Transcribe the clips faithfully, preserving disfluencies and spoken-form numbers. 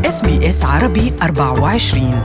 إس بي إس عربي أربعة وعشرين.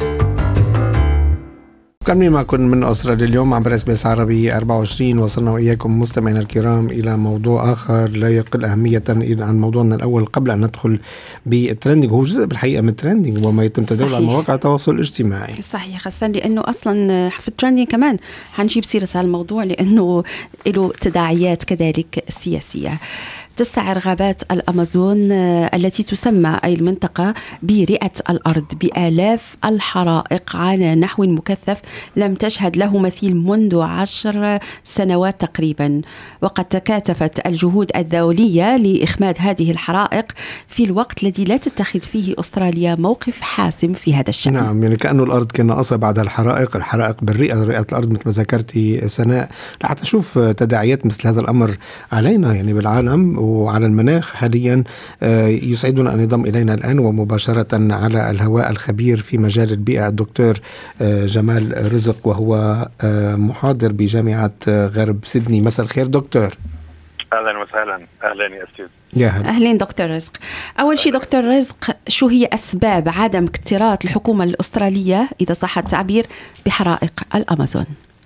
كملين معكم من أستراليا اليوم عبر إس بي إس عربي أربعة وعشرين. وصلنا وإياكم مستمعينا الكرام إلى موضوع آخر لا يقل أهمية عن موضوعنا الأول قبل أن ندخل بالترندنج. هو جزء بالحقيقة من الترندنج وما يتم تداوله على مواقع التواصل الاجتماعي. صحيح، خاصة لأنه أصلا في الترندنج كمان حنجيب سيرة هذا الموضوع لأنه له تداعيات كذلك سياسية. تستعر غابات الأمازون التي تسمى أي المنطقة برئة الأرض بآلاف الحرائق على نحو مكثف لم تشهد له مثيل منذ عشر سنوات تقريبا، وقد تكاتفت الجهود الدولية لإخماد هذه الحرائق في الوقت الذي لا تتخذ فيه أستراليا موقف حاسم في هذا الشأن. نعم، يعني كأنه الأرض كان أصلا بعد الحرائق الحرائق بالرئة رئة الأرض مثل ما ذكرتي سناء، لحتى نشوف تداعيات مثل هذا الأمر علينا يعني بالعالم وعلى المناخ حاليا. يسعدنا أن ينضم إلينا الآن ومباشرة على الهواء الخبير في مجال البيئة الدكتور جمال رزق، وهو محاضر بجامعة غرب سيدني. مساء الخير دكتور. أهلا وسهلا. أهلا يا أستاذ. يا هلا. أهلين دكتور رزق. أول شيء دكتور رزق، شو هي أسباب عدم اكتراث الحكومة الأسترالية إذا صح التعبير بحرائق الأمازون؟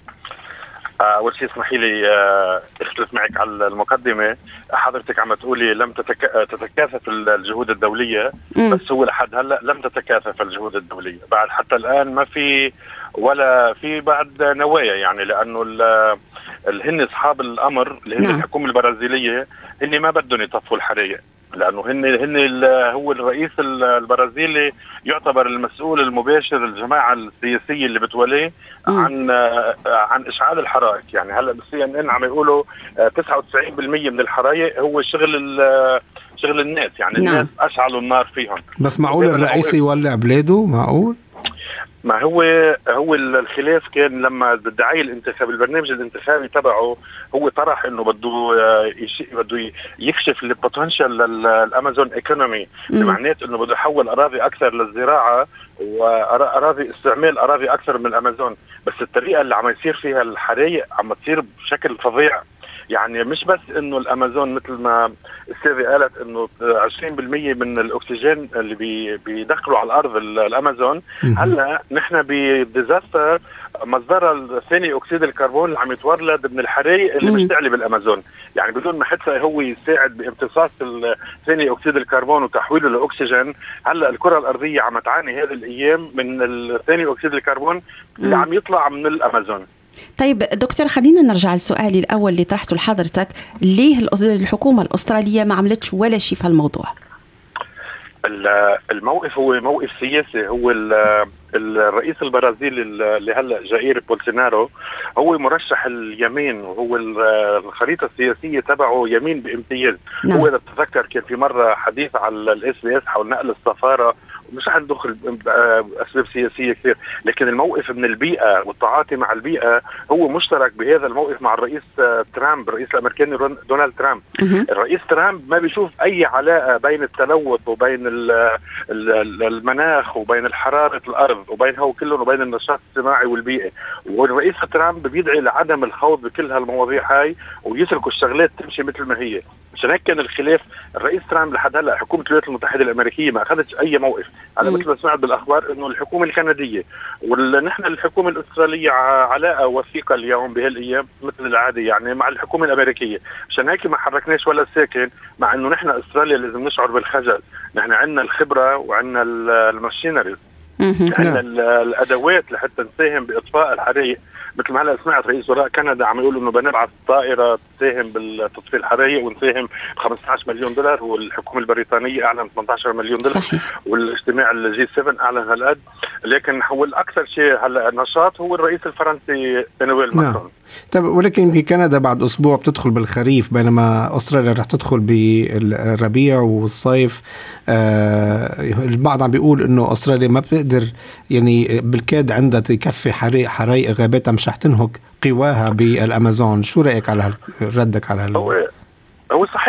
أول شيء اسمحي لي اختلف معك على المقدمة. حضرتك عم تقولي لم تتك... تتكاثف الجهود الدولية، م. بس هو لحد هلأ لم تتكاثف الجهود الدولية بعد، حتى الآن ما في ولا في بعد نوايا، يعني لأنه ال... هن أصحاب الأمر اللي هن الحكومة البرازيلية هن ما بدهم يطفوا الحرائق، لأنه هن هن هو الرئيس البرازيلي يعتبر المسؤول المباشر الجماعة السياسية اللي بتوليه عن عن إشعال الحرائق. يعني هلا بالسي ان ان عم يقولوا تسعة وتسعين بالمئة من الحرائق هو شغل شغل الناس، يعني نعم. الناس أشعلوا النار فيهم. بس معقول الرئيس يولع بلاده؟ معقول؟ ما هو هو الخلاف كان لما بالدعاية الانتخاب البرنامج الانتخابي تبعه هو طرح انه بده بده يكشف البوتنشال للامازون ايكونومي، بمعنى انه بده يحول اراضي اكثر للزراعه واراضي استعمال اراضي اكثر من الامازون. بس الطريقه اللي عم يصير فيها الحرائق عم تصير بشكل فظيع، يعني مش بس انه الامازون مثل ما السيدة قالت انه عشرين بالمئة من الاكسجين اللي بي بيدخلوا على الارض الامازون، هلا نحن بديزاستر مصدر ثاني اكسيد الكربون اللي عم يتولد من الحرائق اللي بيشتعل بالامازون، يعني بدون ما حتى هو يساعد بامتصاص ثاني اكسيد الكربون وتحويله لاكسجين. هلا الكره الارضيه عم تعاني هذه الايام من ثاني اكسيد الكربون اللي عم يطلع من الامازون. طيب دكتور، خلينا نرجع لسؤالي الأول اللي طرحته لحضرتك، ليه الحكومة الأسترالية ما عملتش ولا شيء في الموضوع؟ الموقف هو موقف سياسي. هو الرئيس البرازيلي اللي هلا جائر بولسونارو هو مرشح اليمين، وهو الخريطة السياسية تبعه يمين بامتياز. نعم. هو إذا تتذكر كان في مرة حديث على الاس بي اس حول نقل السفارة، مش رح ندخل بأسباب سياسية كثير، لكن الموقف من البيئة والتعاطي مع البيئة هو مشترك بهذا الموقف مع الرئيس ترامب، الرئيس الأمريكي دونالد ترامب. الرئيس ترامب ما بيشوف أي علاقة بين التلوث وبين المناخ وبين الحرارة الأرض وبين هو كلهم وبين النشاط الصناعي والبيئي، والرئيس ترامب بيدعي لعدم الخوض بكل هالمواضيع هاي ويتركوا الشغلات تمشي مثل ما هي. عشان هيك كان الخلاف. الرئيس ترامب لحد هلا حكومة الولايات المتحدة الأمريكية ما أخذتش أي موقف، على مثل ما سمعت بالأخبار إنه الحكومة الكندية ونحن الحكومة الأسترالية علاقة وثيقة اليوم بهالأيام مثل العادة يعني مع الحكومة الأمريكية. عشان هيك ما حركناش ولا ساكن، مع إنه نحن أستراليا لازم نشعر بالخجل، نحن عندنا الخبرة وعندنا الماشينريز، عندنا الأدوات لحتى نساهم بإطفاء الحرائق. مثل ما هلا سمعت رئيس وزراء كندا عم يقول انه بنبعث طائره تساهم بالتطفئه الحرائق ونساهم ب خمسة عشر مليون دولار، والحكومه البريطانيه اعلنت ثمانية عشر مليون دولار. صحيح. والاجتماع الجي سبعة اعلن هالقد. لكن هو الاكثر شيء هلا نشاط هو الرئيس الفرنسي إيمانويل ماكرون. طب ولكن بكندا بعد أسبوع بتدخل بالخريف، بينما أستراليا رح تدخل بالربيع والصيف. آه البعض عم بيقول إنه أستراليا ما بتقدر يعني بالكاد عندها تكفي حرائق حرائق غاباتها مش رح تنهك قواها بالأمازون. شو رأيك على ردك على هال؟ هو هو صحيح،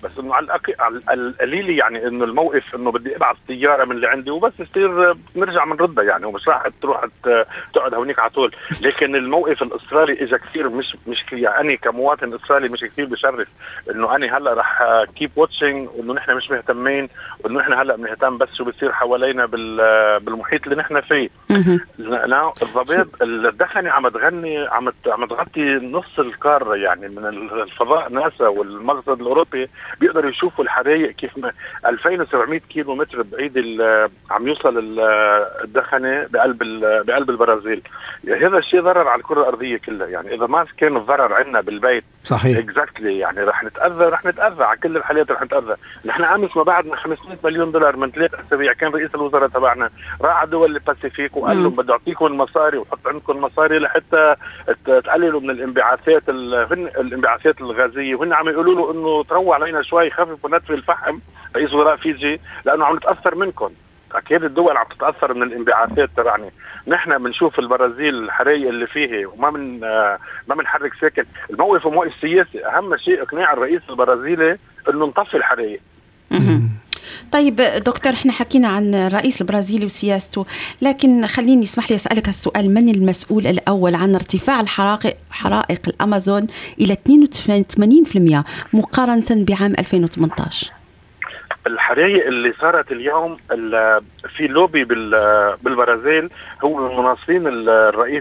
بس انه على الأق- على القليل يعني انه الموقف انه بدي ابعث طياره من اللي عندي وبس يصير نرجع بنردها يعني، ومش راح تروح ت- تقعد هونيك على طول. لكن الموقف الاسترالي اجى كثير مش مش يعني انا كمواطن استرالي مش كثير بشرف انه انا هلا راح كيب واتشنج وانه نحن مش مهتمين وانه نحن هلا بنهتم بس شو بصير حوالينا بال- بالمحيط اللي نحن فيه. مهم. لا الضباب الدخني عم تغني عم ت- عم تغطي نص القاره يعني، من الفضاء ناسا والمرصد الاوروبي بيقدروا يشوفوا الحرايق كيف ما ألفين وسبعمية كيلو متر بعيد ال- عم يوصل ال- الدخني بقلب ال- بقلب البرازيل. يعني هذا الشيء ضرر على الكره الارضيه كلها يعني، اذا ما كان الضرر عندنا بالبيت صحيح. اكزاكتلي يعني رح نتاذى رح نتاذى على كل الحالات رح نتاذى. نحن امس ما بعدنا خمسمية مليون دولار من ثلاث اسابيع كان رئيس الوزراء تبعنا راح على دول الباسيفيك وقال لهم بدي اعطيكم المصاري وحط عندكم مصاري لحتى ت- تقللوا من الانبعاثات ال- هن الانبعاثات الغازيه، وهن عم يقولوا له انه تروع علينا شوي خففوا نتف الفحم رئيس وزراء فيجي لانه عم نتاثر منكم. اكيد الدول عم تتاثر من الانبعاثات تبعنا. نحن بنشوف البرازيل الحرايق اللي فيه وما من آه ما بنحرك ساكن. الموقف موقف سياسي، اهم شيء اقناع الرئيس البرازيلي انه نطفي الحرايق. مهم. طيب دكتور، احنا حكينا عن الرئيس البرازيلي وسياسته، لكن خليني اسمح لي اسالك السؤال: من المسؤول الاول عن ارتفاع الحرائق حرائق الامازون الى اثنين وثمانين بالمئة مقارنه بعام ألفين وثمانية عشر؟ الحرايق اللي صارت اليوم في لوبي بالبرازيل هو مناصرين الرئيس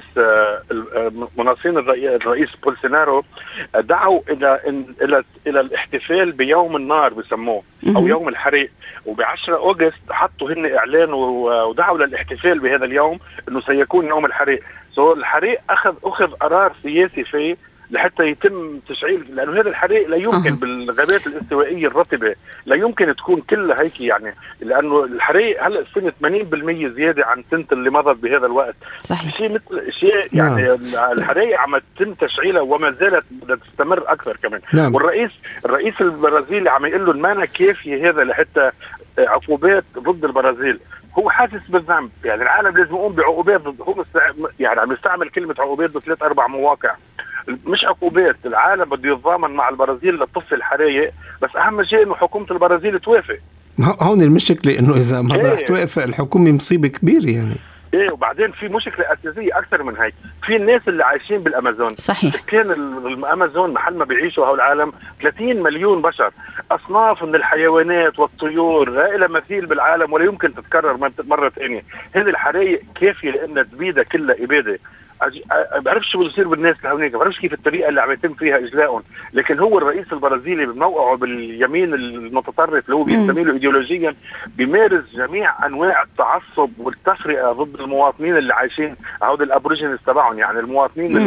مناصرين الرئيس بولسونارو دعوا الى الى الى الاحتفال بيوم النار بسموه او يوم الحريق، وبعشرة أغسطس حطوا هن اعلان ودعوا للاحتفال بهذا اليوم انه سيكون يوم الحريق. سو الحريق اخذ اخذ قرار سياسي فيه لحتى يتم تشعيل، لأنه هذا الحريق لا يمكن أه. بالغابات الاستوائية الرطبة لا يمكن تكون كلها هيك يعني، لأنه الحريق هلأ السنة ثمانين بالمئة زيادة عن سنة اللي مضت بهذا الوقت. صحيح. شيء مثل شيء يعني نعم. الحريق عم تتم تشعيلها وما زالت بدها تستمر أكثر كمان. نعم. والرئيس الرئيس البرازيلي عم يقول له المانا كافية هذا لحتى عقوبات ضد البرازيل. هو حاسس بالذنب يعني، العالم لازم يقوم بعقوبات ضد، هو يعني عم يستعمل كلمة عقوبات بثلاث أربع مواقع، مش عقوبات. العالم بده يتضامن مع البرازيل لتطفي الحرايق، بس اهم شيء انه حكومه البرازيل توافق. هون المشكله انه اذا ما إيه. رح توافق الحكومه مصيبه كبيرة يعني. ايه، وبعدين في مشكله اساسيه اكثر من هيك، في الناس اللي عايشين بالامازون. صحيح. كان الامازون محل ما بيعيشوا هول العالم ثلاثين مليون بشر، اصناف من الحيوانات والطيور لا لها مثيل بالعالم ولا يمكن تتكرر مره ثانيه. هذه الحرايق كافيه لانها تبيدها كلها اباده. أه بعرفش شو بيصير بالناس لهونيك، بعرفش كيف الطريقه اللي عم يتم فيها اجلائهم، لكن هو الرئيس البرازيلي بموقعه باليمين المتطرف اللي هو بينتمي له ايديولوجيا بيمارس جميع انواع التعصب والتفرقه ضد المواطنين اللي عايشين هؤلاء الابوريجينز تبعهم، يعني المواطنين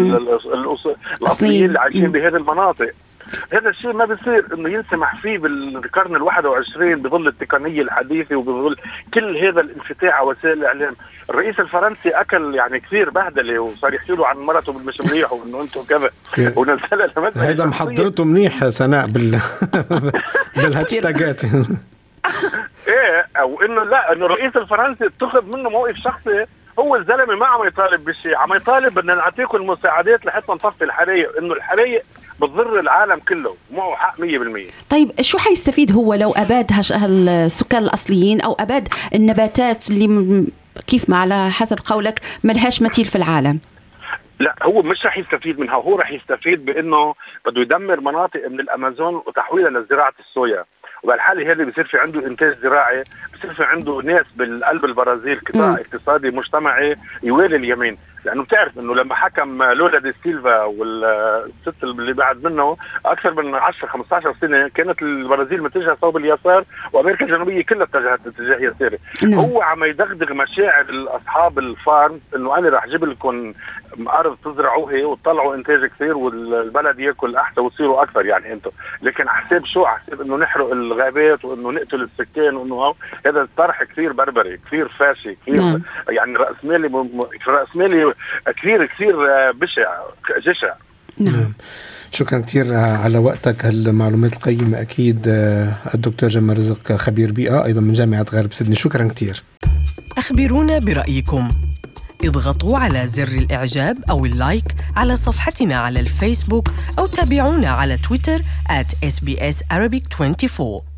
الاصليين اللي عايشين بهذه المناطق. هذا الشيء ما بيصير انه ينسمح فيه بالقرن الواحد وعشرين بظل التقنيه الحديثه وبظل كل هذا الانفتاح على وسائل الاعلام. الرئيس الفرنسي اكل يعني كثير بهدله وصار يحكي له عن مرته بالمش مليح وانه انتم كذا ونزلها لمثل هذا محضرته منيح سناء بال بالهاشتاجات. ايه، او انه لا انه الرئيس الفرنسي اتخذ منه موقف شخصي، هو الزلمه ما عم يطالب بشيء، عم يطالب بدنا نعطيكم المساعدات لحتى نطفي الحرايق، انه الحرايق بتضر العالم كله، معه حق مية بالمية. طيب شو حيستفيد هو لو أباد هالسكان الأصليين أو أباد النباتات اللي م... كيف ما على حسب قولك ملهاش مثيل في العالم؟ لا هو مش رح يستفيد منها، هو رح يستفيد بأنه بده يدمر مناطق من الأمازون وتحويلها لزراعة الصويا، وبالحالة هذه بصير في عنده إنتاج زراعي، بصير في عنده ناس بالقلب البرازيل قطاع اقتصادي مجتمعي يوالي اليمين. لأنه بتعرف إنه لما حكم لولا دي سيلفا والست اللي بعد منه أكثر من عشرة خمسة عشر سنة كانت البرازيل متجهة صوب اليسار وأمريكا الجنوبية كلها اتجهت اتجاه يساري. هو عم يدغدغ مشاعر أصحاب الفارم إنه أنا راح أجيب لكم أرض تزرعوها وتطلعوا إنتاج كثير والبلد يأكل أحسن وتصيروا أكثر يعني أنتم، لكن حساب شو؟ حساب إنه نحرق الغابات وإنه نقتل السكان وإنه هذا الطرح كثير بربري كثير فاشي كثير م. يعني رأسمالي م... رأسمالي كثير كثير بشع جشع. نعم. شكرا كثير على وقتك، هالمعلومات القيمة أكيد. الدكتور جمال رزق خبير بيئة أيضا من جامعة غرب سيدني، شكرا كثير. أخبرونا برأيكم. اضغطوا على زر الإعجاب أو اللايك على صفحتنا على الفيسبوك أو تابعونا على تويتر آت إس بي إس Arabic أربعة وعشرين.